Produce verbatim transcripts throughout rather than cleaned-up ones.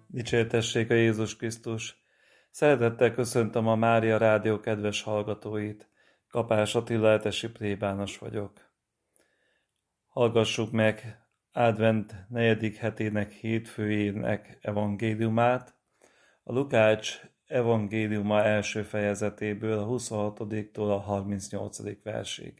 Dicsértessék a Jézus Krisztus! Szeretettel köszöntöm a Mária Rádió kedves hallgatóit. Kapás Attila etesi plébános vagyok. Hallgassuk meg advent negyedik hetének hétfőjének evangéliumát, a Lukács evangéliuma első fejezetéből a huszonhatodiktól a harmincnyolcadik versig.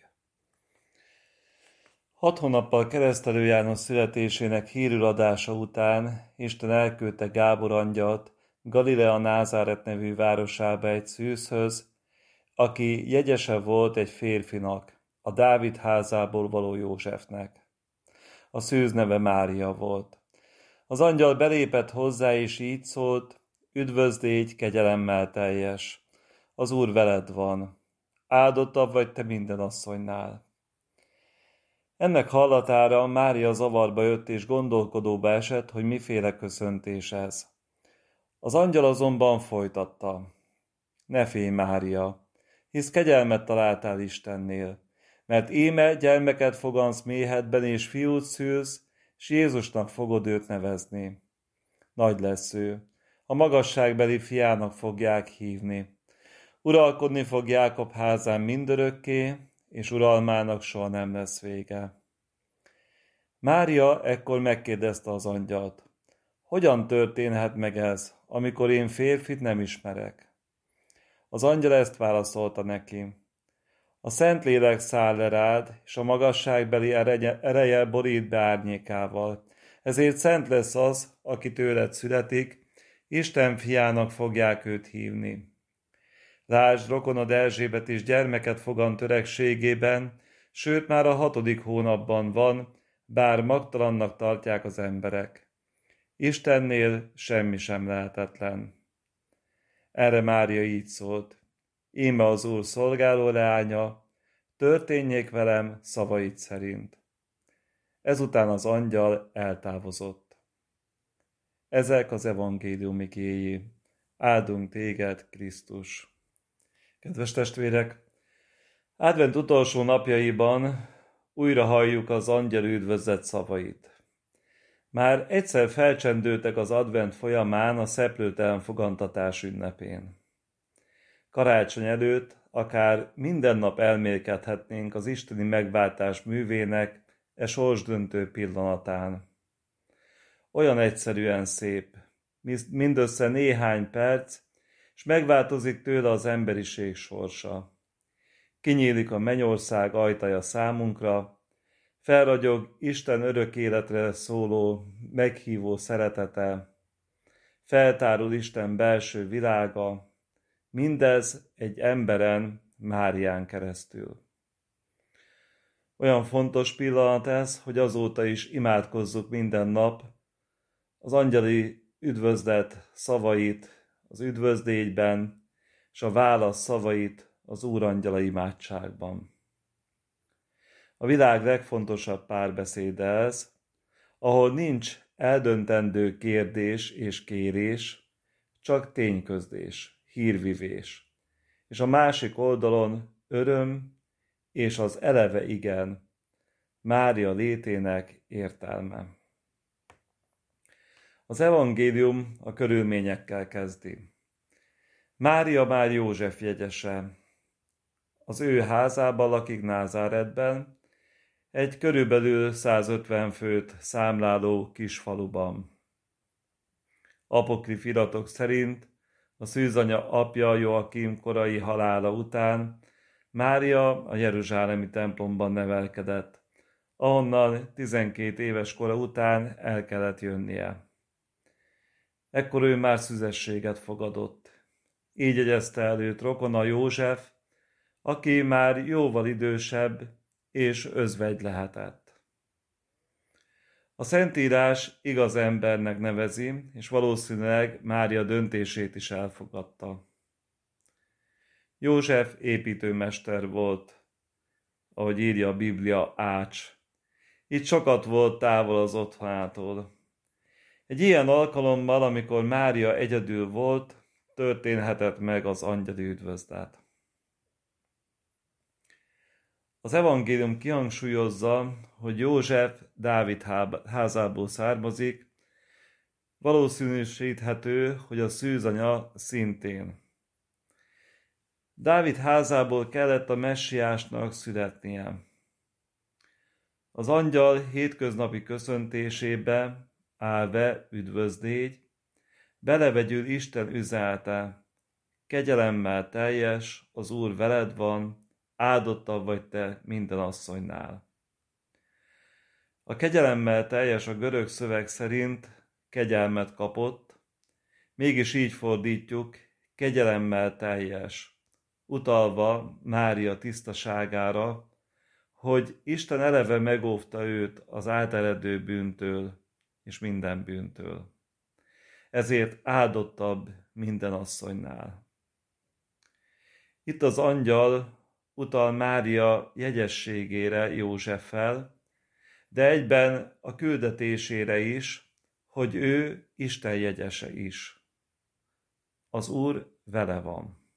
Hat hónappal Keresztelő János születésének hírül adása után Isten elküldte Gábor angyalt Galilea Názáret nevű városába egy szűzhöz, aki jegyese volt egy férfinak, a Dávid házából való Józsefnek. A szűz neve Mária volt. Az angyal belépett hozzá, és így szólt: üdvözlégy, kegyelemmel teljes, az Úr veled van, áldottabb vagy te minden asszonynál. Ennek hallatára Mária zavarba jött és gondolkodóba esett, hogy miféle köszöntés ez. Az angyal azonban folytatta: ne félj, Mária, hisz kegyelmet találtál Istennél, mert íme gyermeket fogansz méhedben, és fiút szülsz, s Jézusnak fogod őt nevezni. Nagy lesz ő, a magasságbeli fiának fogják hívni. Uralkodni fog Jákob házán mindörökké, és uralmának soha nem lesz vége. Mária ekkor megkérdezte az angyalt: hogyan történhet meg ez, amikor én férfit nem ismerek? Az angyal ezt válaszolta neki: a Szentlélek száll le rád, és a magasságbeli ereje, ereje borít be árnyékával. Ezért szent lesz az, aki tőled születik, Isten fiának fogják őt hívni. Lásd, rokonod Erzsébet is gyermeket fogant öregségében, sőt már a hatodik hónapban van, bár magtalannak tartják az emberek. Istennél semmi sem lehetetlen. Erre Mária így szólt: íme az Úr szolgáló leánya, történjék velem szavaid szerint. Ezután az angyal eltávozott. Ezek az evangélium igéi. Áldunk téged, Krisztus! Kedves testvérek, advent utolsó napjaiban újra halljuk az angyal üdvözlet szavait. Már egyszer felcsendültek az advent folyamán a szeplőtelen fogantatás ünnepén. Karácsony előtt akár minden nap elmélkedhetnénk az isteni megváltás művének e sorsdöntő pillanatán. Olyan egyszerűen szép, mindössze néhány perc, és megváltozik tőle az emberiség sorsa. Kinyílik a mennyország ajtaja számunkra, felragyog Isten örök életre szóló, meghívó szeretete, feltárul Isten belső világa, mindez egy emberen, Márián keresztül. Olyan fontos pillanat ez, hogy azóta is imádkozzuk minden nap az angyali üdvözlet szavait az üdvözlégyben, és a válasz szavait az Úrangyala imádságban. A világ legfontosabb párbeszéde ez, ahol nincs eldöntendő kérdés és kérés, csak tényközlés, hírvivés, és a másik oldalon öröm és az eleve igen, Mária létének értelme. Az evangélium a körülményekkel kezdi. Mária már József jegyese. Az ő házában lakik Názáretben, egy körülbelül százötven főt számláló kis faluban. Apokrif iratok szerint a szűzanya apja Joakim korai halála után Mária a jeruzsálemi templomban nevelkedett, ahonnan tizenkét éves kora után el kellett jönnie. Ekkor ő már szüzességet fogadott. Így jegyezte el őt rokona József, aki már jóval idősebb és özvegy lehetett. A Szentírás igaz embernek nevezi, és valószínűleg Mária döntését is elfogadta. József építőmester volt, ahogy írja a Biblia, ács. Itt sokat volt távol az otthonától. Egy ilyen alkalommal, amikor Mária egyedül volt, történhetett meg az angyali üdvözlet. Az evangélium kihangsúlyozza, hogy József Dávid házából származik, Valószínűsíthető, hogy a szűzanya szintén. Dávid házából kellett a messiásnak születnie. Az angyal hétköznapi köszöntésébe, állve üdvözlégy, belevegyül Isten üzenete: kegyelemmel teljes, az Úr veled van, áldottabb vagy te minden asszonynál. A kegyelemmel teljes a görög szöveg szerint kegyelmet kapott, mégis így fordítjuk, kegyelemmel teljes, utalva Mária tisztaságára, hogy Isten eleve megóvta őt az áteredő bűntől és minden bűntől. Ezért áldottabb minden asszonynál. Itt az angyal utal Mária jegyességére Józseffel, de egyben a küldetésére is, hogy ő Isten jegyese is. Az Úr vele van.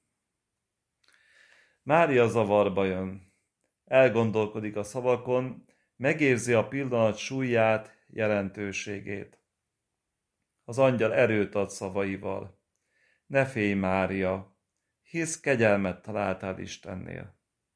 Mária zavarba jön, elgondolkodik a szavakon, megérzi a pillanat súlyát, jelentőségét. Az angyal erőt ad szavaival: ne félj, Mária, hisz kegyelmet találtál Istennél.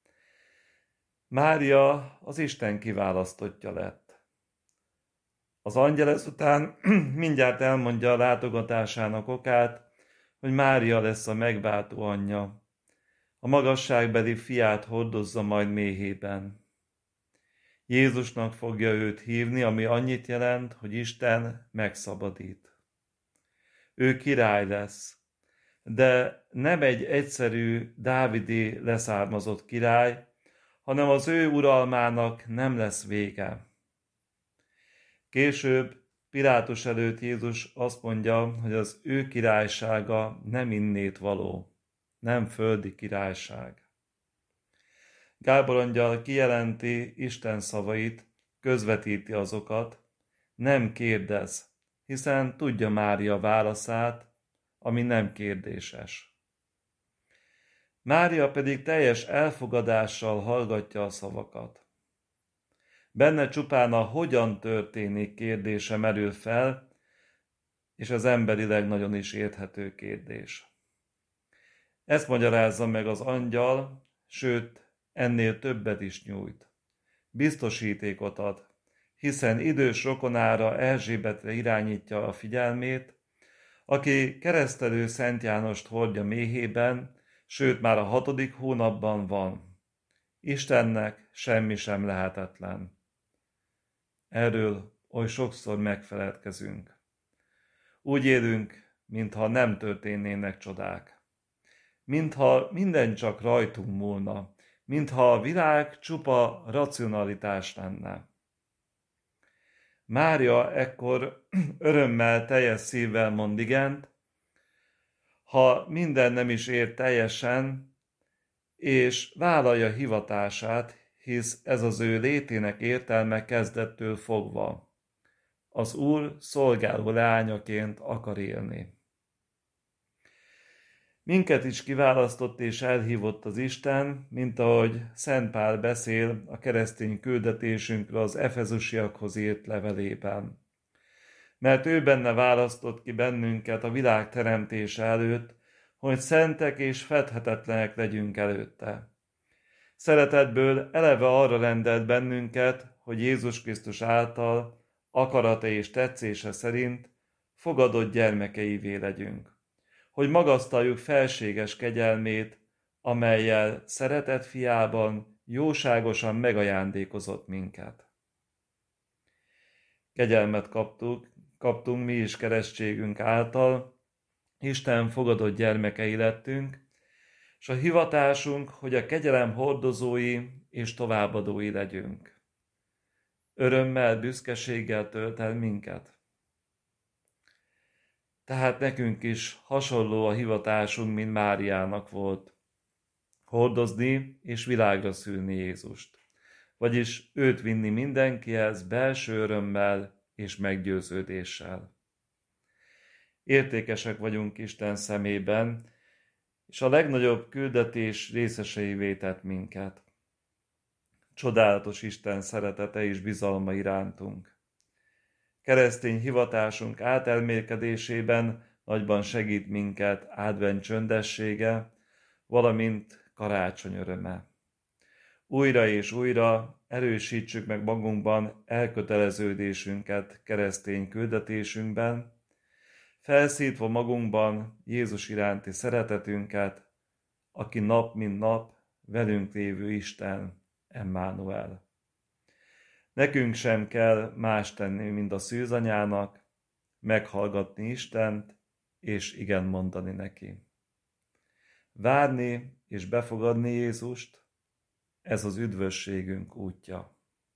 Mária az Isten kiválasztottja lett. Az angyal ezután mindjárt elmondja a látogatásának okát, hogy Mária lesz a megváltó anyja. A magasságbeli fiát hordozza majd méhében. Jézusnak fogja őt hívni, ami annyit jelent, hogy Isten megszabadít. Ő király lesz, de nem egy egyszerű dávidi leszármazott király, hanem az ő uralmának nem lesz vége. Később Pilátus előtt Jézus azt mondja, hogy az ő királysága nem innét való, nem földi királyság. Gábor angyal kijelenti Isten szavait, közvetíti azokat, nem kérdez, hiszen tudja Mária válaszát, ami nem kérdéses. Mária pedig teljes elfogadással hallgatja a szavakat. Benne csupán a hogyan történik kérdése merül fel, és az emberileg nagyon is érthető kérdés. Ezt magyarázza meg az angyal, sőt, ennél többet is nyújt. Biztosítékot ad, hiszen idős rokonára, Erzsébetre irányítja a figyelmét, aki keresztelő Szent Jánost hordja méhében, sőt már a hatodik hónapban van. Istennek semmi sem lehetetlen. Erről oly sokszor megfeledkezünk. Úgy élünk, mintha nem történnének csodák. Mintha minden csak rajtunk múlna, mintha a világ csupa racionalitás lenne. Mária ekkor örömmel, teljes szívvel mond igent, ha minden nem is ér teljesen, és vállalja hivatását, hisz ez az ő létének értelme kezdettől fogva. Az Úr szolgáló leányaként akar élni. Minket is kiválasztott és elhívott az Isten, mint ahogy Szent Pál beszél a keresztény küldetésünkről az efezusiakhoz írt levelében. Mert ő benne választott ki bennünket a világ teremtése előtt, hogy szentek és fedhetetlenek legyünk előtte. Szeretetből eleve arra rendelt bennünket, hogy Jézus Krisztus által, akarata és tetszése szerint fogadott gyermekeivé legyünk. Hogy magasztaljuk felséges kegyelmét, amellyel szeretett fiában jóságosan megajándékozott minket. Kegyelmet kaptuk, kaptunk mi is keresztségünk által, Isten fogadott gyermekei lettünk, és a hivatásunk, hogy a kegyelem hordozói és továbbadói legyünk. Örömmel, büszkeséggel tölt el minket. Tehát nekünk is hasonló a hivatásunk, mint Máriának volt. Hordozni és világra szülni Jézust. Vagyis őt vinni mindenkihez belső örömmel és meggyőződéssel. Értékesek vagyunk Isten szemében, és a legnagyobb küldetés részeseivé tett minket. Csodálatos Isten szeretete és bizalma irántunk. Keresztény hivatásunk átelmélkedésében nagyban segít minket advent csöndessége, valamint karácsony öröme. Újra és újra erősítsük meg magunkban elköteleződésünket keresztény küldetésünkben, felszítva magunkban Jézus iránti szeretetünket, aki nap mint nap velünk lévő Isten, Emmanuel. Nekünk sem kell más tenni, mint a szűzanyának, meghallgatni Istent, és igen mondani neki. Várni és befogadni Jézust, ez az üdvösségünk útja.